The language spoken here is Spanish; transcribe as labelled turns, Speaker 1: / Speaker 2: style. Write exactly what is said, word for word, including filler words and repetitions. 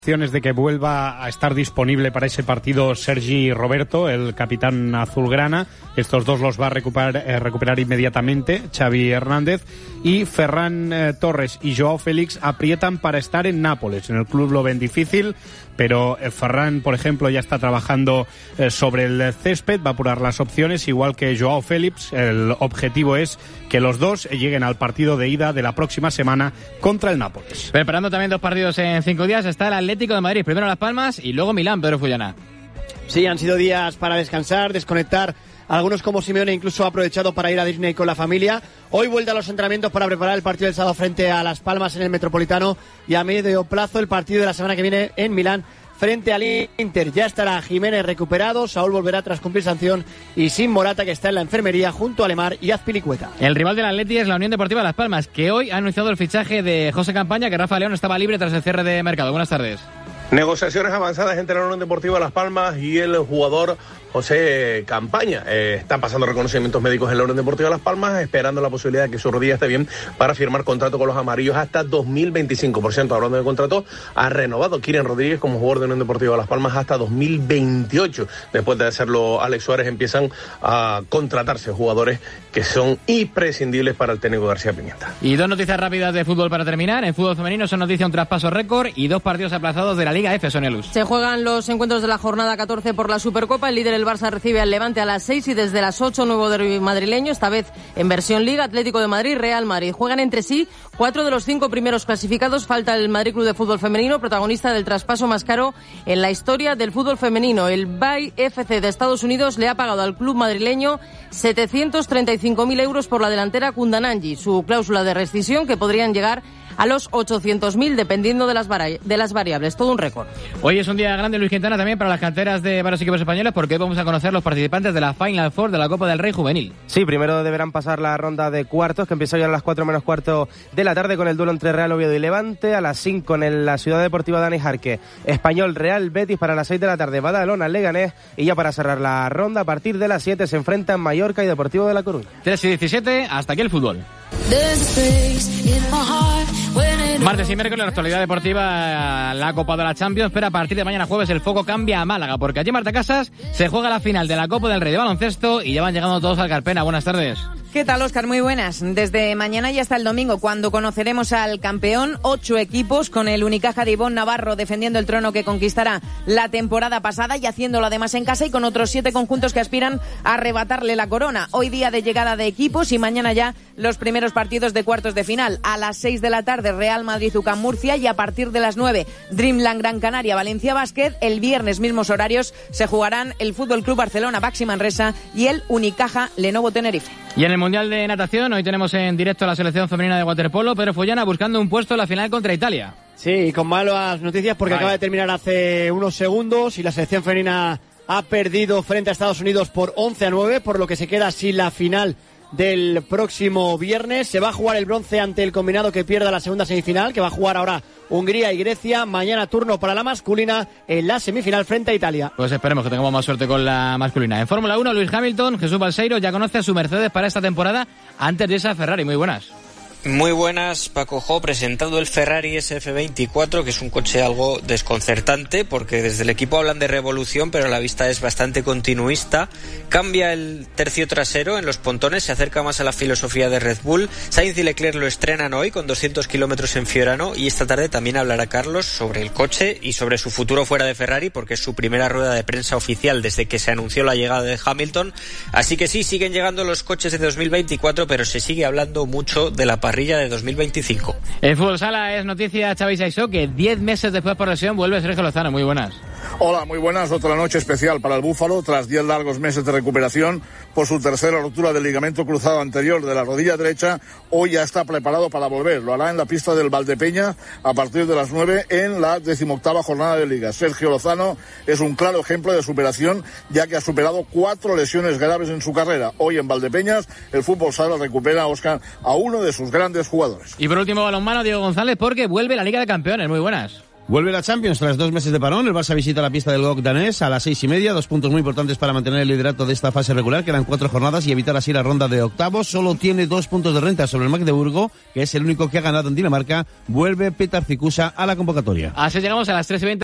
Speaker 1: de que vuelva a estar disponible para ese partido Sergi Roberto, el capitán azulgrana. Estos dos los va a recuperar, eh, recuperar inmediatamente Xavi Hernández, y Ferran eh, Torres y Joao Félix aprietan para estar en Nápoles. En el club lo ven difícil, pero eh, Ferran, por ejemplo, ya está trabajando eh, sobre el césped, va a apurar las opciones, igual que Joao Félix. El objetivo es que los dos lleguen al partido de ida de la próxima semana contra el Nápoles.
Speaker 2: Preparando también dos partidos en cinco días está el Atlético de Madrid, primero Las Palmas y luego Milán. Pedro Fullana.
Speaker 3: Sí, han sido días para descansar, desconectar. Algunos, como Simeone, incluso ha aprovechado para ir a Disney con la familia. Hoy vuelve a los entrenamientos para preparar el partido del sábado frente a Las Palmas en el Metropolitano, y a medio plazo el partido de la semana que viene en Milán frente al Inter. Ya estará Jiménez recuperado, Saúl volverá tras cumplir sanción, y sin Morata, que está en la enfermería junto a Lemar y Azpilicueta.
Speaker 2: El rival del Atleti es la Unión Deportiva Las Palmas, que hoy ha anunciado el fichaje de José Campaña, que Rafa León estaba libre tras el cierre de mercado. Buenas tardes.
Speaker 4: Negociaciones avanzadas entre la Unión Deportiva Las Palmas y el jugador José Campaña. Eh, están pasando reconocimientos médicos en la Unión Deportiva Las Palmas, esperando la posibilidad de que su rodilla esté bien para firmar contrato con los amarillos hasta dos mil veinticinco. Por ciento, hablando de contrato, ha renovado Kylian Rodríguez como jugador de Unión Deportiva Las Palmas hasta dos mil veintiocho. Después de hacerlo Alex Suárez, empiezan a contratarse jugadores que son imprescindibles para el técnico García Pimienta.
Speaker 2: Y dos noticias rápidas de fútbol para terminar. En fútbol femenino son noticia un traspaso récord y dos partidos aplazados de la Liga F. Sonia Luz.
Speaker 5: Se juegan los encuentros de la jornada catorce por la Supercopa. El líder, el Barça, recibe al Levante a las seis, y desde las ocho nuevo derbi madrileño, esta vez en versión Liga. Atlético de Madrid, Real Madrid. Juegan entre sí cuatro de los cinco primeros clasificados. Falta el Madrid Club de Fútbol Femenino, protagonista del traspaso más caro en la historia del fútbol femenino. El Bay F C de Estados Unidos le ha pagado al club madrileño setecientos treinta y cinco mil euros por la delantera Kundananji. Su cláusula de rescisión, que podrían llegar a los ochocientos mil dependiendo de las, de las variables. Todo un récord.
Speaker 2: Hoy es un día grande, Luis Quintana, también para las canteras de varios equipos españoles, porque hoy vamos a conocer los participantes de la Final Four de la Copa del Rey Juvenil.
Speaker 6: Sí, primero deberán pasar la ronda de cuartos, que empieza hoy a las cuatro menos cuarto de la tarde con el duelo entre Real Oviedo y Levante. A las cinco en la Ciudad Deportiva Dani Jarque, Español Real Betis. Para las seis de la tarde, Badalona Leganés. Y ya para cerrar la ronda, a partir de las siete se enfrentan Mallorca y Deportivo de La Coruña.
Speaker 2: tres y diecisiete, hasta aquí el fútbol. Martes y miércoles, la actualidad deportiva, la Copa de la Champions, pero a partir de mañana jueves el foco cambia a Málaga, porque allí, Marta Casas, se juega la final de la Copa del Rey de baloncesto y ya van llegando todos al Carpena. Buenas tardes.
Speaker 7: ¿Qué tal, Óscar? Muy buenas. Desde mañana y hasta el domingo, cuando conoceremos al campeón, ocho equipos, con el Unicaja de Ivonne Navarro defendiendo el trono que conquistará la temporada pasada y haciéndolo además en casa, y con otros siete conjuntos que aspiran a arrebatarle la corona. Hoy día de llegada de equipos, y mañana ya los primeros partidos de cuartos de final. A las seis de la tarde, Real Madrid U C A M Murcia, y a partir de las nueve, Dreamland Gran Canaria Valencia Basket. El viernes, mismos horarios, se jugarán el Fútbol Club Barcelona Baxi Manresa y el Unicaja Lenovo Tenerife.
Speaker 2: Y en el Mundial de Natación, hoy tenemos en directo a la selección femenina de waterpolo, Pedro Fullana, buscando un puesto en la final contra Italia.
Speaker 3: Sí, y con malas noticias, porque Vale. acaba de terminar hace unos segundos y la selección femenina ha perdido frente a Estados Unidos por once a nueve, por lo que se queda sin la final del próximo viernes. Se va a jugar el bronce ante el combinado que pierda la segunda semifinal, que va a jugar ahora Hungría y Grecia. Mañana turno para la masculina en la semifinal frente a Italia.
Speaker 2: Pues esperemos que tengamos más suerte con la masculina. En Fórmula uno, Luis Hamilton, Jesús Balseiro ya conoce a su Mercedes para esta temporada antes de esa Ferrari. Muy buenas.
Speaker 8: Muy buenas, Paco Jo, presentado el Ferrari S F veinticuatro, que es un coche algo desconcertante, porque desde el equipo hablan de revolución, pero la vista es bastante continuista. Cambia el tercio trasero en los pontones, se acerca más a la filosofía de Red Bull. Sainz y Leclerc lo estrenan hoy con doscientos kilómetros en Fiorano, y esta tarde también hablará Carlos sobre el coche y sobre su futuro fuera de Ferrari, porque es su primera rueda de prensa oficial desde que se anunció la llegada de Hamilton. Así que sí, siguen llegando los coches de dos mil veinticuatro, pero se sigue hablando mucho de la parrilla de dos mil veinticinco.
Speaker 2: En Fútbol Sala es noticia Xavi Saissó, que diez meses después por lesión vuelve Sergio Lozano. Muy buenas.
Speaker 9: Hola, muy buenas. Otra noche especial para el Búfalo tras diez largos meses de recuperación por su tercera rotura del ligamento cruzado anterior de la rodilla derecha. Hoy ya está preparado para volver. Lo hará en la pista del Valdepeña a partir de las nueve en la decimoctava jornada de Liga. Sergio Lozano es un claro ejemplo de superación, ya que ha superado cuatro lesiones graves en su carrera. Hoy en Valdepeñas el Fútbol Sala recupera a Óscar, a uno de sus grandes jugadores.
Speaker 2: Y por último, balonmano, Diego González, porque vuelve la Liga de Campeones. Muy buenas.
Speaker 10: Vuelve la Champions tras dos meses de parón. El Barça visita la pista del G O K danés a las seis y media. Dos puntos muy importantes para mantener el liderato de esta fase regular. Quedan cuatro jornadas y evitar así la ronda de octavos. Solo tiene dos puntos de renta sobre el Magdeburgo, que es el único que ha ganado en Dinamarca. Vuelve Petar Cikusa a la convocatoria.
Speaker 2: Así llegamos a las tres y veinte.